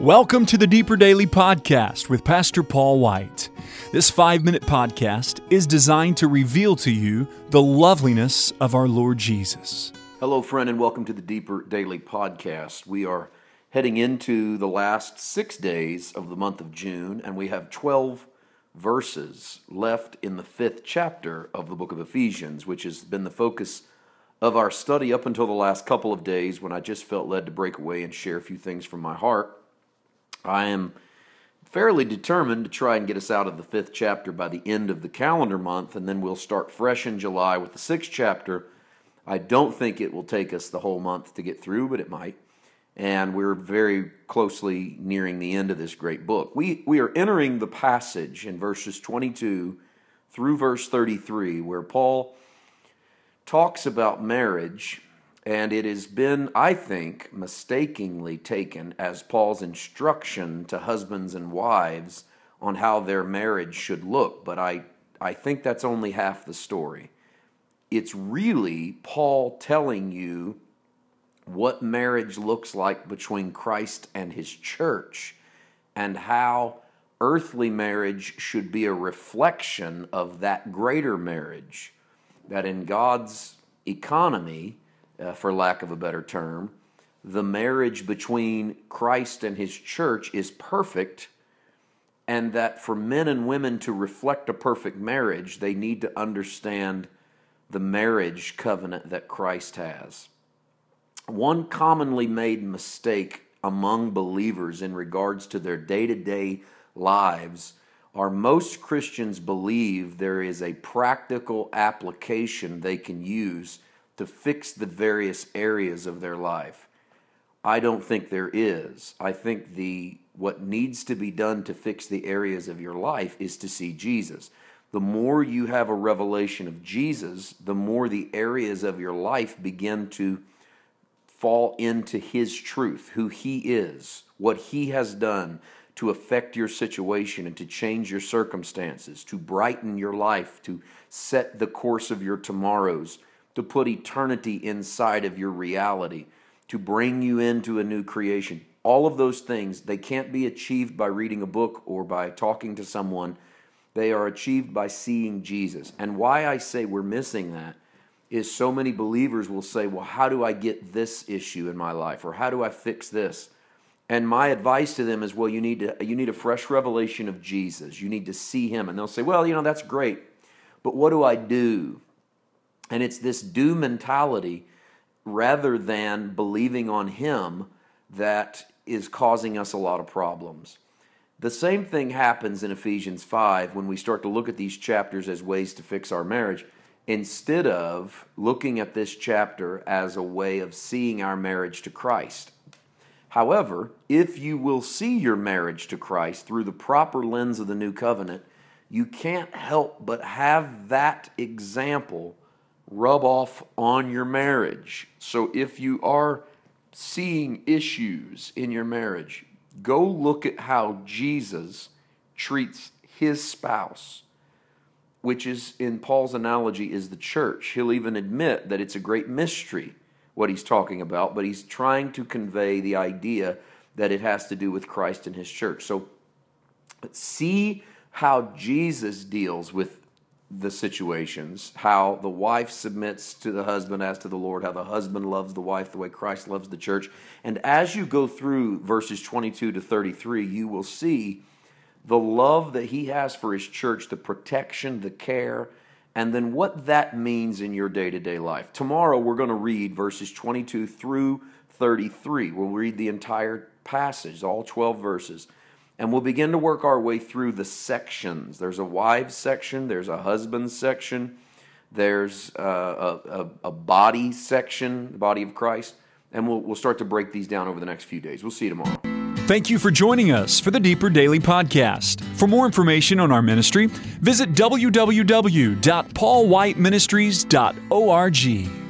Welcome to the Deeper Daily Podcast with Pastor Paul White. This 5-minute podcast is designed to reveal to you the loveliness of our Lord Jesus. Hello, friend, and welcome to the Deeper Daily Podcast. We are heading into the last 6 days of the month of June, and we have 12 verses left in the 5th chapter of the book of Ephesians, which has been the focus of our study up until the last couple of days when I just felt led to break away and share a few things from my heart. I am fairly determined to try and get us out of the 5th chapter by the end of the calendar month, and then we'll start fresh in July with the 6th chapter. I don't think it will take us the whole month to get through, but it might. And we're very closely nearing the end of this great book. We are entering the passage in verses 22 through verse 33, where Paul talks about marriage, and it has been, I think, mistakenly taken as Paul's instruction to husbands and wives on how their marriage should look. But I think that's only half the story. It's really Paul telling you what marriage looks like between Christ and His church, and how earthly marriage should be a reflection of that greater marriage, that in God's economy, for lack of a better term, the marriage between Christ and His church is perfect, and that for men and women to reflect a perfect marriage, they need to understand the marriage covenant that Christ has. One commonly made mistake among believers in regards to their day-to-day lives are most Christians believe there is a practical application they can use to fix the various areas of their life. I don't think there is. I think what needs to be done to fix the areas of your life is to see Jesus. The more you have a revelation of Jesus, the more the areas of your life begin to fall into His truth, who He is, what He has done to affect your situation and to change your circumstances, to brighten your life, to set the course of your tomorrows, to put eternity inside of your reality, to bring you into a new creation. All of those things, they can't be achieved by reading a book or by talking to someone. They are achieved by seeing Jesus. And why I say we're missing that is so many believers will say, well, how do I get this issue in my life? Or how do I fix this? And my advice to them is, well, you need a fresh revelation of Jesus. You need to see Him. And they'll say, well, that's great, but what do I do? And it's this do mentality rather than believing on Him that is causing us a lot of problems. The same thing happens in Ephesians 5 when we start to look at these chapters as ways to fix our marriage, instead of looking at this chapter as a way of seeing our marriage to Christ. However, if you will see your marriage to Christ through the proper lens of the new covenant, you can't help but have that example rub off on your marriage. So if you are seeing issues in your marriage, go look at how Jesus treats His spouse, which is, in Paul's analogy, is the church. He'll even admit that it's a great mystery what he's talking about, but he's trying to convey the idea that it has to do with Christ and His church. So see how Jesus deals with the situations, how the wife submits to the husband as to the Lord, how the husband loves the wife the way Christ loves the church. And as you go through verses 22 to 33, you will see the love that He has for His church, the protection, the care, and then what that means in your day-to-day life. Tomorrow we're going to read verses 22 through 33. We'll read the entire passage, all 12 verses. And we'll begin to work our way through the sections. There's a wives section, there's a husband section, there's a body section, the body of Christ, and we'll start to break these down over the next few days. We'll see you tomorrow. Thank you for joining us for the Deeper Daily Podcast. For more information on our ministry, visit www.paulwhiteministries.org.